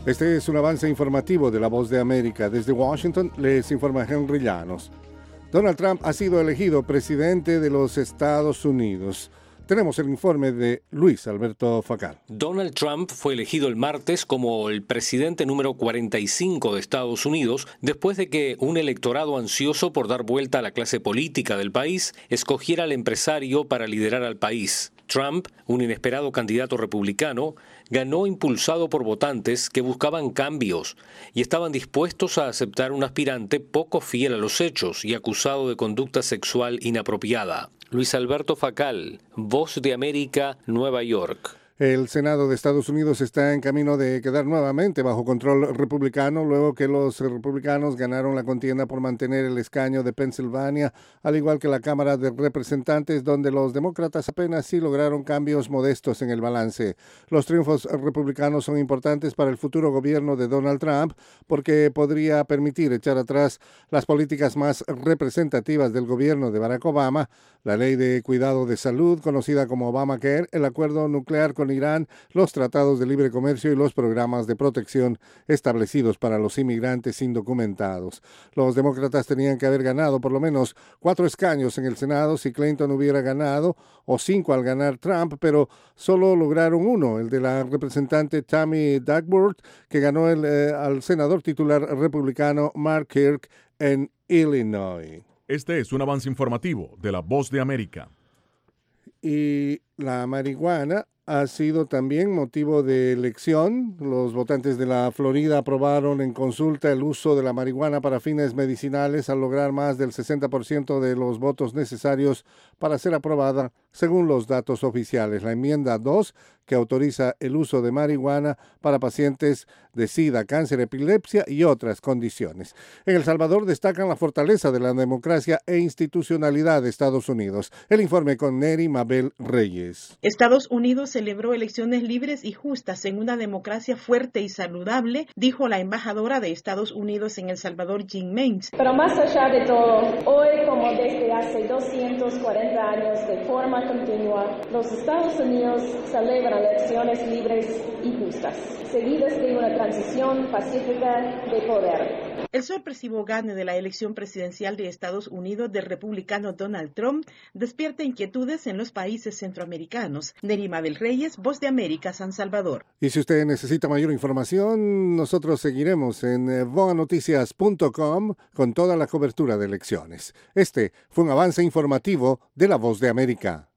Este es un avance informativo de La Voz de América. Desde Washington les informa Henry Llanos. Donald Trump ha sido elegido presidente de los Estados Unidos. Tenemos el informe de Luis Alberto Facal. Donald Trump fue elegido el martes como el presidente número 45 de Estados Unidos después de que un electorado ansioso por dar vuelta a la clase política del país escogiera al empresario para liderar al país. Trump, un inesperado candidato republicano, ganó impulsado por votantes que buscaban cambios y estaban dispuestos a aceptar un aspirante poco fiel a los hechos y acusado de conducta sexual inapropiada. Luis Alberto Facal, Voz de América, Nueva York. El Senado de Estados Unidos está en camino de quedar nuevamente bajo control republicano luego que los republicanos ganaron la contienda por mantener el escaño de Pensilvania, al igual que la Cámara de Representantes, donde los demócratas apenas sí lograron cambios modestos en el balance. Los triunfos republicanos son importantes para el futuro gobierno de Donald Trump porque podría permitir echar atrás las políticas más representativas del gobierno de Barack Obama, la ley de cuidado de salud, conocida como Obamacare, el acuerdo nuclear con Irán, los tratados de libre comercio y los programas de protección establecidos para los inmigrantes indocumentados. Los demócratas tenían que haber ganado por lo menos 4 escaños en el Senado si Clinton hubiera ganado, o 5 al ganar Trump, pero solo lograron 1, el de la representante Tammy Duckworth, que ganó al senador titular republicano Mark Kirk en Illinois. Este es un avance informativo de La Voz de América. Y la marihuana ha sido también motivo de elección. Los votantes de la Florida aprobaron en consulta el uso de la marihuana para fines medicinales al lograr más del 60% de los votos necesarios para ser aprobada, según los datos oficiales. La enmienda 2, que autoriza el uso de marihuana para pacientes de SIDA, cáncer, epilepsia y otras condiciones. En El Salvador destacan la fortaleza de la democracia e institucionalidad de Estados Unidos. El informe con Neri Mabel Reyes. Estados Unidos celebró elecciones libres y justas en una democracia fuerte y saludable, dijo la embajadora de Estados Unidos en El Salvador, Jean Maines. Pero más allá de todo, hoy, como desde hace 240 años de forma continua, los Estados Unidos celebran elecciones libres y justas, seguidas de una transición pacífica de poder. El sorpresivo gane de la elección presidencial de Estados Unidos del republicano Donald Trump despierta inquietudes en los países centroamericanos. Neri Mabel Reyes, Voz de América, San Salvador. Y si usted necesita mayor información, nosotros seguiremos en voanoticias.com con toda la cobertura de elecciones. Este fue un avance informativo de La Voz de América.